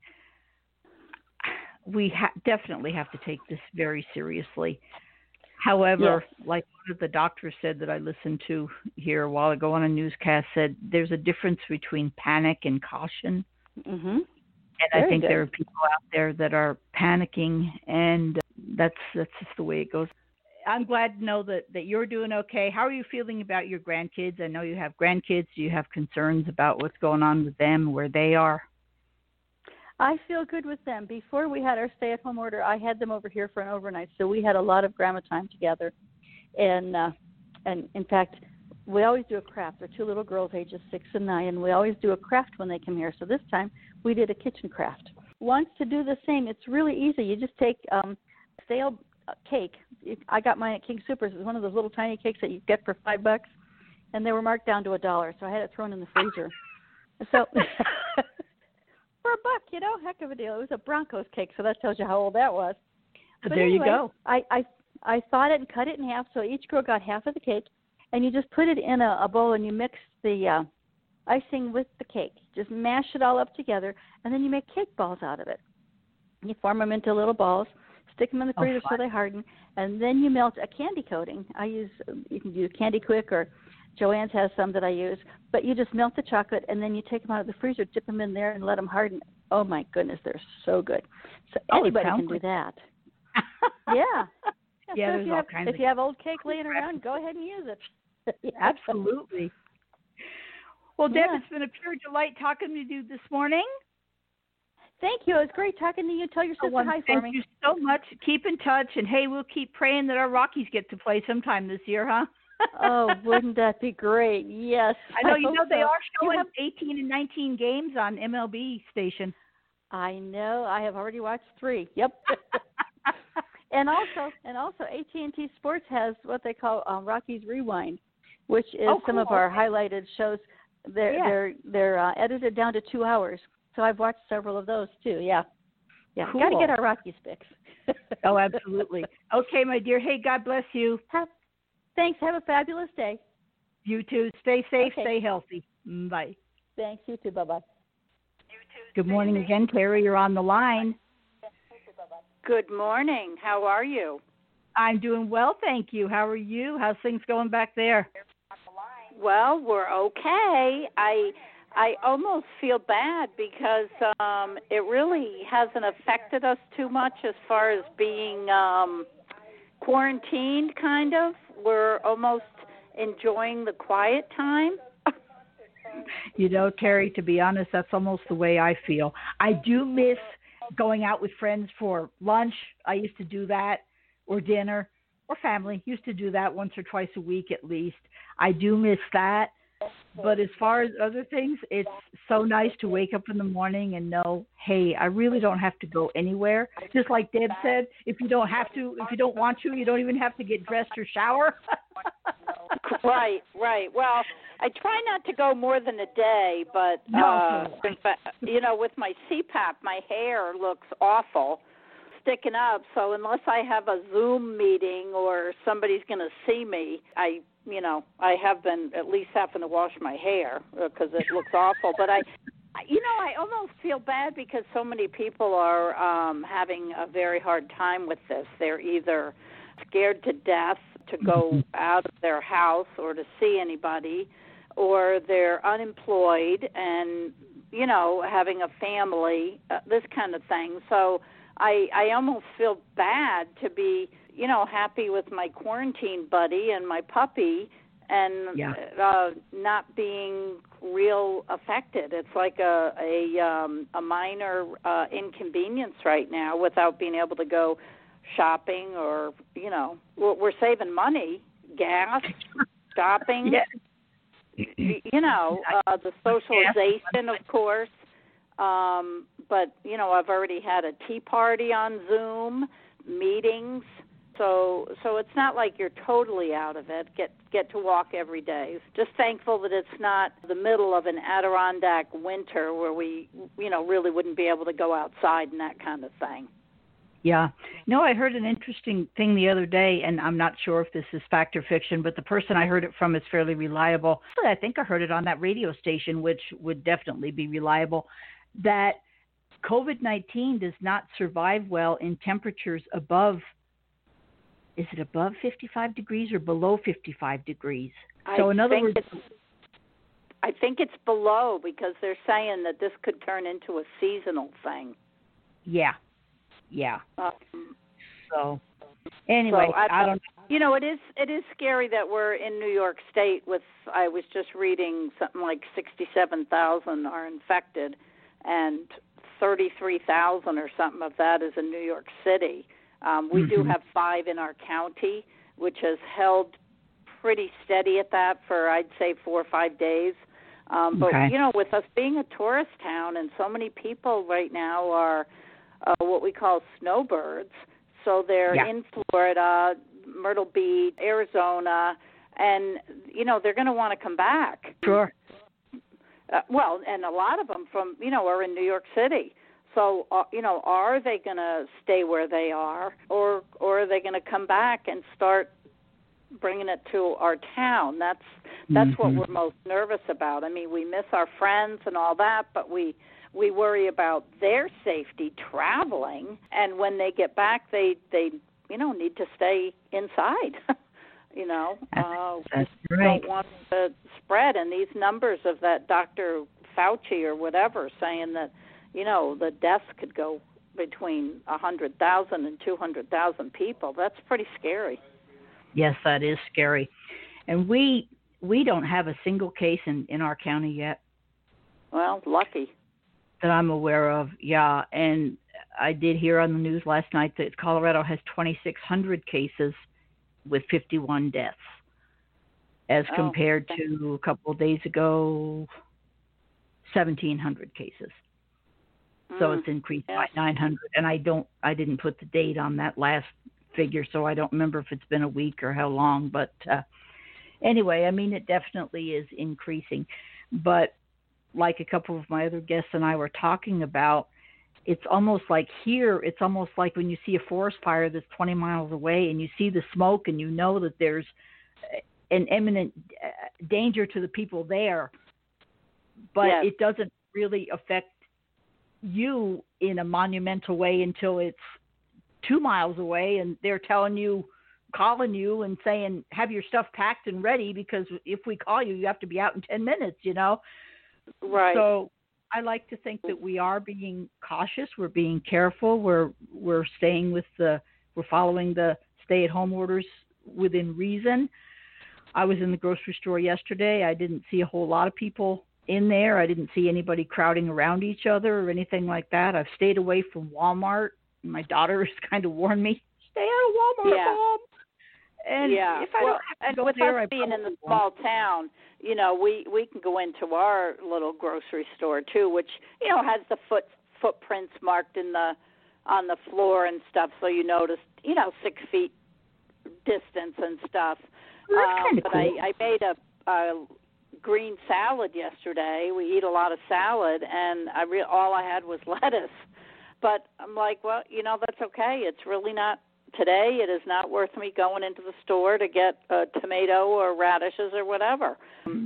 we definitely have to take this very seriously. However, like one of the doctors said that I listened to here a while ago on a newscast, said there's a difference between panic and caution. Mm-hmm. And I think there are people out there that are panicking, and that's just the way it goes. I'm glad to know that you're doing okay. How are you feeling about your grandkids? I know you have grandkids. Do you have concerns about what's going on with them, where they are? I feel good with them. Before we had our stay-at-home order, I had them over here for an overnight, so we had a lot of grandma time together. And in fact, we always do a craft. They're two little girls, ages 6 and 9, and we always do a craft when they come here. So this time we did a kitchen craft. Wants to do the same. It's really easy. You just take stale cake. I got mine at King Soopers. It was one of those little tiny cakes that you get for $5, and they were marked down to $1. So I had it thrown in the freezer. So for $1, heck of a deal. It was a Broncos cake, so that tells you how old that was. But there anyway, you go. I thawed it and cut it in half, so each girl got half of the cake, and you just put it in a bowl and you mix the icing with the cake. Just mash it all up together, and then you make cake balls out of it. You form them into little balls, stick them in the freezer so they harden, and then you melt a candy coating. You can use Candy Quick, or Joann's has some that I use, but you just melt the chocolate, and then you take them out of the freezer, dip them in there, and let them harden. Oh, my goodness, they're so good. So anybody can do that. Yeah. Yeah, there's all kinds if you have old cake laying around, go ahead and use it. Absolutely. Well, Deb, it's been a pure delight talking to you this morning. Thank you. It was great talking to you. Tell your sister hi for me. Thank you so much. Keep in touch, and hey, we'll keep praying that our Rockies get to play sometime this year, huh? Oh, wouldn't that be great? Yes. I know. They are showing 18 and 19 games on MLB station. I know. I have already watched 3. Yep. And also, AT&T Sports has what they call Rockies Rewind, which is some of our highlighted shows. They're edited down to 2 hours, so I've watched several of those too. Yeah, cool. Got to get our Rockies fix. Oh, absolutely. Okay, my dear. Hey, God bless you. Thanks. Have a fabulous day. You too. Stay safe. Stay healthy. Bye. Thanks. You too. Bye-bye. Good morning again, Terry. You're on the line. Good morning. How are you? I'm doing well, thank you. How are you? How's things going back there? Well, we're okay. I almost feel bad because it really hasn't affected us too much as far as being quarantined, kind of. We're almost enjoying the quiet time. Terry, to be honest, that's almost the way I feel. I do miss going out with friends for lunch. I used to do that, or dinner, or family. Used to do that once or twice a week at least. I do miss that. But as far as other things, it's so nice to wake up in the morning and know, hey, I really don't have to go anywhere. Just like Deb said, if you don't want to, you don't even have to get dressed or shower. Right. Well, I try not to go more than a day, but with my CPAP, my hair looks awful, sticking up. So unless I have a Zoom meeting or somebody's going to see me, I have been at least having to wash my hair because it looks awful. But I almost feel bad because so many people are having a very hard time with this. They're either scared to death to go out of their house or to see anybody, or they're unemployed and, having a family, this kind of thing. So I almost feel bad to be, happy with my quarantine buddy and my puppy and not being real affected. It's like a minor inconvenience right now without being able to go shopping or, we're saving money, gas, shopping, the socialization, of course. But, I've already had a tea party on Zoom, meetings. So it's not like you're totally out of it. Get to walk every day. Just thankful that it's not the middle of an Adirondack winter where we, really wouldn't be able to go outside and that kind of thing. Yeah. I heard an interesting thing the other day, and I'm not sure if this is fact or fiction, but the person I heard it from is fairly reliable. I think I heard it on that radio station, which would definitely be reliable, that COVID-19 does not survive well in temperatures above, is it above 55 degrees or below 55 degrees? So in other words, I think it's below because they're saying that this could turn into a seasonal thing. Yeah. So anyway, I don't know. It is scary that we're in New York State with, I was just reading something like 67,000 are infected and 33,000 or something of that is in New York City. We do have 5 in our county, which has held pretty steady at that for, I'd say, 4 or 5 days. But, with us being a tourist town and so many people right now are what we call snowbirds, so they're in Florida, Myrtle Beach, Arizona, and, they're going to want to come back. Sure. And a lot of them are in New York City. So, are they going to stay where they are, or are they going to come back and start bringing it to our town? That's what we're most nervous about. I mean, we miss our friends and all that, but we worry about their safety traveling. And when they get back, they need to stay inside. That's right. Don't want to spread. And these numbers of that Dr. Fauci or whatever saying that, the deaths could go between 100,000 and 200,000 people. That's pretty scary. Yes, that is scary. And we don't have a single case in our county yet. Well, lucky. That I'm aware of, yeah. And I did hear on the news last night that Colorado has 2,600 cases with 51 deaths, as compared to a couple of days ago, 1,700 cases. So it's increased by 900. And I didn't put the date on that last figure, so I don't remember if it's been a week or how long. But anyway, I mean, it definitely is increasing. But like a couple of my other guests and I were talking about, it's almost like when you see a forest fire that's 20 miles away and you see the smoke and you know that there's an imminent danger to the people there, but it doesn't really affect you in a monumental way until it's 2 miles away and they're calling you and saying, have your stuff packed and ready, because if we call you, you have to be out in 10 minutes, Right. So I like to think that we are being cautious. We're being careful. We're staying we're following the stay-at-home orders within reason. I was in the grocery store yesterday. I didn't see a whole lot of people in there. I didn't see anybody crowding around each other or anything like that. I've stayed away from Walmart. My daughter has kind of warned me, stay out of Walmart, Mom. And if I don't have to go with there, us being in the small town, we can go into our little grocery store too, which has the footprints marked on the floor and stuff, so you notice 6 feet distance and stuff. That's kind of but cool. I made a green salad yesterday. We eat a lot of salad, and all I had was lettuce. But I'm like, well, that's okay. It's really not. Today, it is not worth me going into the store to get a tomato or radishes or whatever.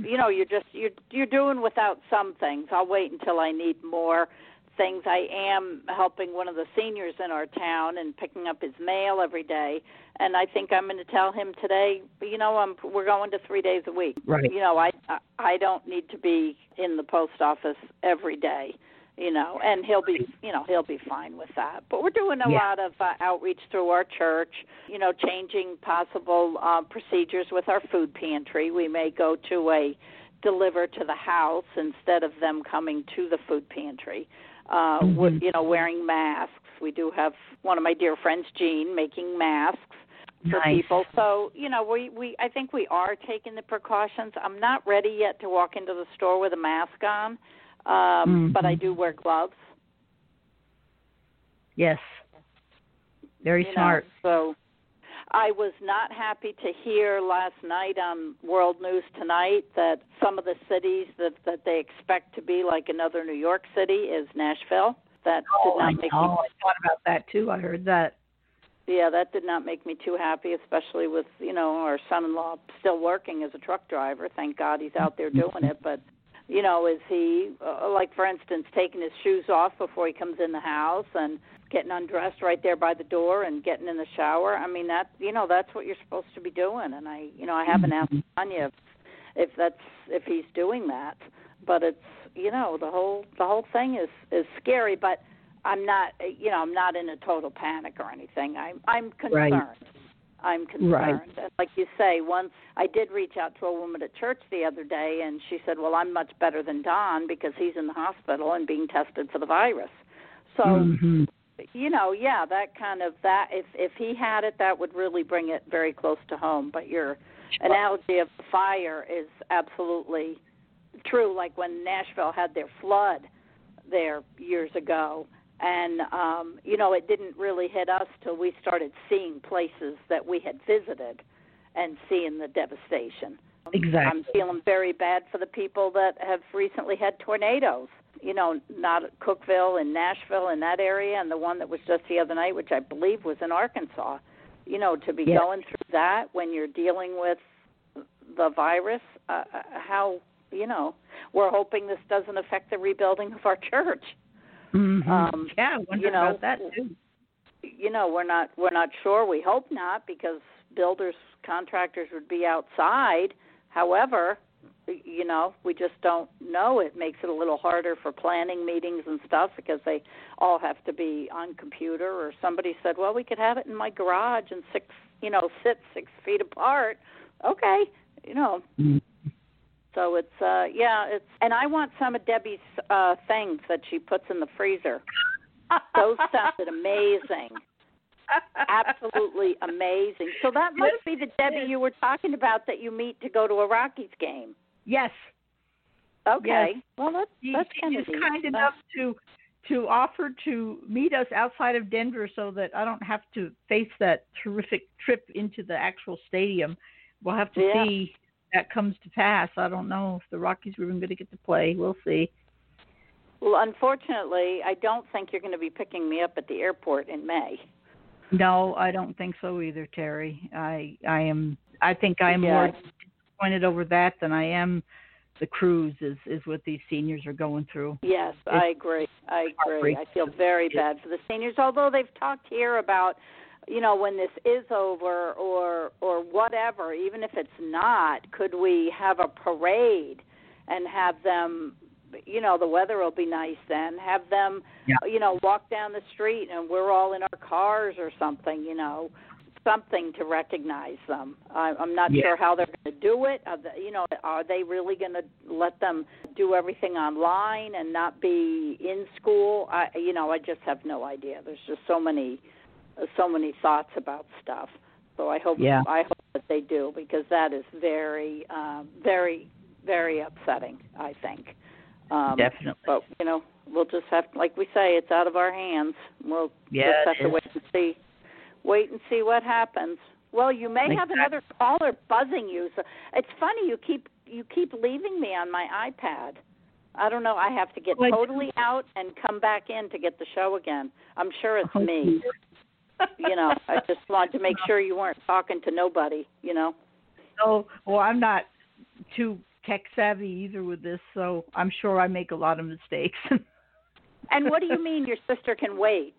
You're doing without some things. I'll wait until I need more things. I am helping one of the seniors in our town and picking up his mail every day. And I think I'm going to tell him today, we're going to 3 days a week. Right. I don't need to be in the post office every day. And he'll be fine with that. But we're doing a lot of outreach through our church, changing possible procedures with our food pantry. We may go to a deliver to the house instead of them coming to the food pantry. Wearing masks. We do have one of my dear friends, Jean, making masks for people. So, I think we are taking the precautions. I'm not ready yet to walk into the store with a mask on. But I do wear gloves. Yes. Very smart. So I was not happy to hear last night on World News Tonight that some of the cities that they expect to be like another New York City is Nashville. That did not make me. I thought about that too. I heard that. Yeah, that did not make me too happy, especially with, our son-in-law still working as a truck driver. Thank God he's out there doing it, but is he, like, for instance, taking his shoes off before he comes in the house and getting undressed right there by the door and getting in the shower? I mean, that's what you're supposed to be doing. And I haven't asked Tanya if he's doing that. But it's, the whole thing is scary. But I'm not, I'm not in a total panic or anything. I'm concerned. Right. I'm concerned. Right. And like you say, once I did reach out to a woman at church the other day, and she said, well, I'm much better than Don because he's in the hospital and being tested for the virus. So, Mm-hmm. Yeah, that if he had it, that would really bring it very close to home. But your analogy of the fire is absolutely true. Like when Nashville had their flood there years ago, and it didn't really hit us till we started seeing places that we had visited and seeing the devastation. Exactly. I'm feeling very bad for the people that have recently had tornadoes. Not at Cookeville and Nashville in that area, and the one that was just the other night, which I believe was in Arkansas. To be going through that when you're dealing with the virus, how, we're hoping this doesn't affect the rebuilding of our church. Mm-hmm. I wonder about that too. We're not sure. We hope not, because builders, contractors would be outside. However, we just don't know. It makes it a little harder for planning meetings and stuff, because they all have to be on computer. Or somebody said, well, we could have it in my garage and sit 6 feet apart. Okay, Mm-hmm. So it's and I want some of Debbie's things that she puts in the freezer. Those sounded amazing. Absolutely amazing. So that must be the Debbie you were talking about that you meet to go to a Rockies game. Yes. Okay. Yes. Well, that's kind of neat. Kind enough to offer to meet us outside of Denver so that I don't have to face that terrific trip into the actual stadium. We'll have to see that comes to pass. I don't know if the Rockies are even going to get to play. We'll see. Well, unfortunately, I don't think you're going to be picking me up at the airport in May. No, I don't think so either, Terry. I think I am more disappointed over that than I am the cruise is what these seniors are going through. Yes, I agree. I feel very bad for the seniors, although they've talked here about, when this is over or whatever, even if it's not, could we have a parade and have them, the weather will be nice then, have them, walk down the street and we're all in our cars or something, something to recognize them. I'm not sure how they're going to do it. Are they really going to let them do everything online and not be in school? I just have no idea. There's just so many thoughts about stuff. So I hope that they do, because that is very, very, very upsetting, I think. Definitely. But, we'll just have, like we say, it's out of our hands. We'll just have to wait and see what happens. Well, you may have another caller buzzing you. So it's funny, you keep leaving me on my iPad. I don't know. I have to get totally out and come back in to get the show again. I'm sure it's me. I just wanted to make sure you weren't talking to nobody, Oh, well, I'm not too tech savvy either with this, so I'm sure I make a lot of mistakes. And what do you mean your sister can wait?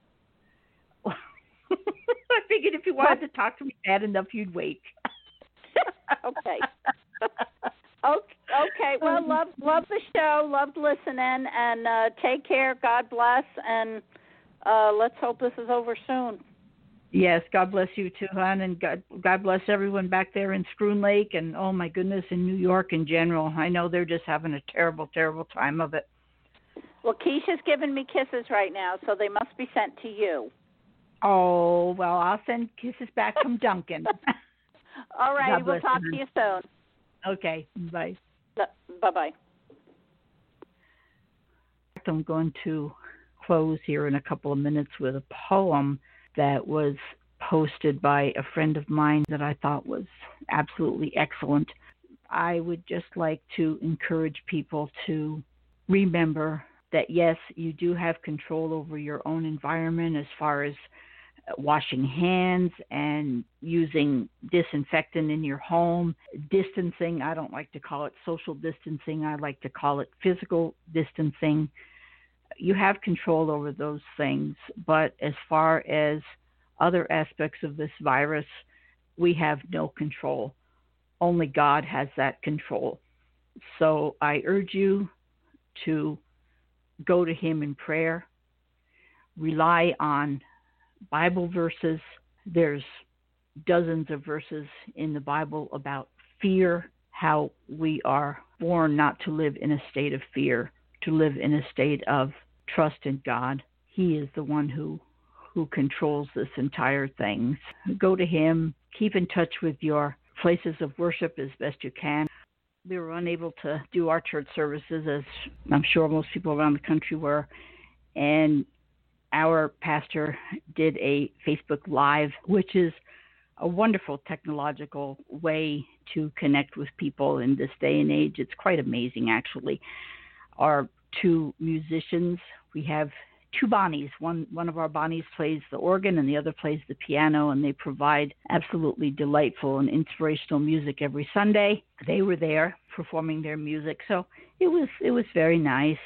I figured if you wanted to talk to me bad enough, you'd wait. Okay. Okay. Well, love the show. Loved listening. And take care. God bless. And let's hope this is over soon. Yes. God bless you too, hon. And God bless everyone back there in Schroon Lake. And, oh, my goodness, in New York in general. I know they're just having a terrible, terrible time of it. Well, Keisha's giving me kisses right now, so they must be sent to you. Oh, well, I'll send kisses back from Duncan. All right. We'll talk to you soon. Okay. Bye. Bye-bye. I'm going to close here in a couple of minutes with a poem that was posted by a friend of mine that I thought was absolutely excellent. I would just like to encourage people to remember that, yes, you do have control over your own environment as far as washing hands and using disinfectant in your home. Distancing, I don't like to call it social distancing. I like to call it physical distancing. You have control over those things. But as far as other aspects of this virus, we have no control. Only God has that control. So I urge you to go to Him in prayer. Rely on Bible verses. There's dozens of verses in the Bible about fear, how we are born not to live in a state of fear, to live in a state of trust in God. He is the one who controls this entire thing. Go to him. Keep in touch with your places of worship as best you can. We were unable to do our church services, as I'm sure most people around the country were, and our pastor did a Facebook Live, which is a wonderful technological way to connect with people in this day and age. It's quite amazing, actually. Our two musicians, we have two Bonnies. One of our Bonnies plays the organ and the other plays the piano, and they provide absolutely delightful and inspirational music every Sunday. They were there performing their music, so it was very nice.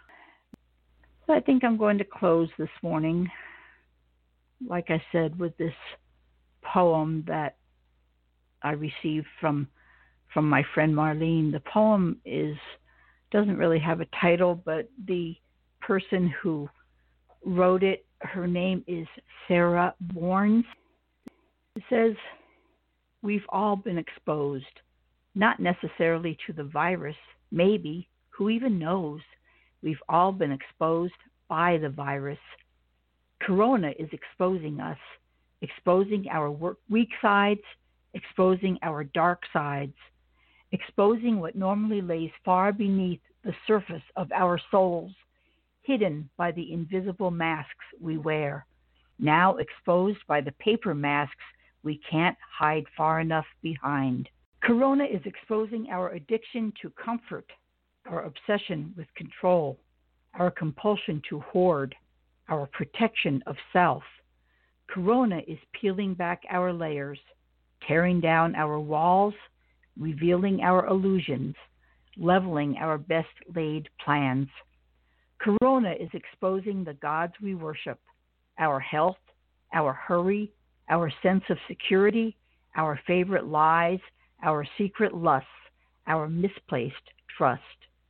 So I think I'm going to close this morning, like I said, with this poem that I received from my friend Marlene. The poem doesn't really have a title, but the person who wrote it, her name is Sarah Bournes. It says, "We've all been exposed, not necessarily to the virus, maybe, who even knows? We've all been exposed by the virus. Corona is exposing us, exposing our weak sides, exposing our dark sides, exposing what normally lays far beneath the surface of our souls, hidden by the invisible masks we wear, now exposed by the paper masks we can't hide far enough behind. Corona is exposing our addiction to comfort, our obsession with control, our compulsion to hoard, our protection of self. Corona is peeling back our layers, tearing down our walls, revealing our illusions, leveling our best laid plans. Corona is exposing the gods we worship, our health, our hurry, our sense of security, our favorite lies, our secret lusts, our misplaced trust.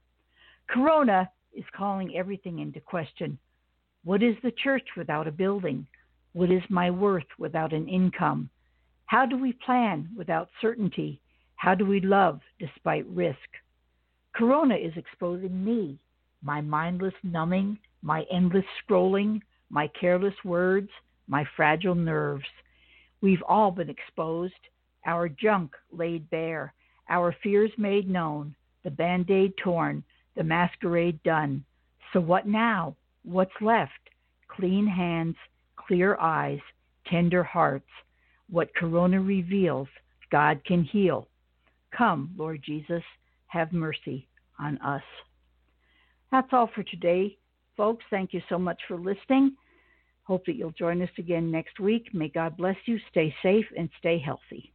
Corona is calling everything into question. What is the church without a building? What is my worth without an income? How do we plan without certainty? How do we love despite risk? Corona is exposing me, my mindless numbing, my endless scrolling, my careless words, my fragile nerves. We've all been exposed, our junk laid bare, our fears made known, the Band-Aid torn, the masquerade done. So what now? What's left? Clean hands, clear eyes, tender hearts. What Corona reveals, God can heal. Come, Lord Jesus, have mercy on us. That's all for today, folks. Thank you so much for listening. Hope that you'll join us again next week. May God bless you. Stay safe and stay healthy.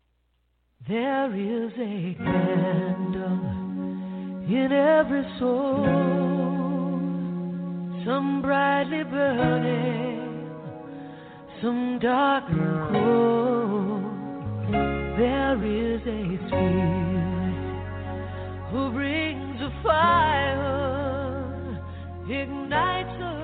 There is a candle in every soul, some brightly burning, some dark and cold. There is a spirit who brings a fire, ignites a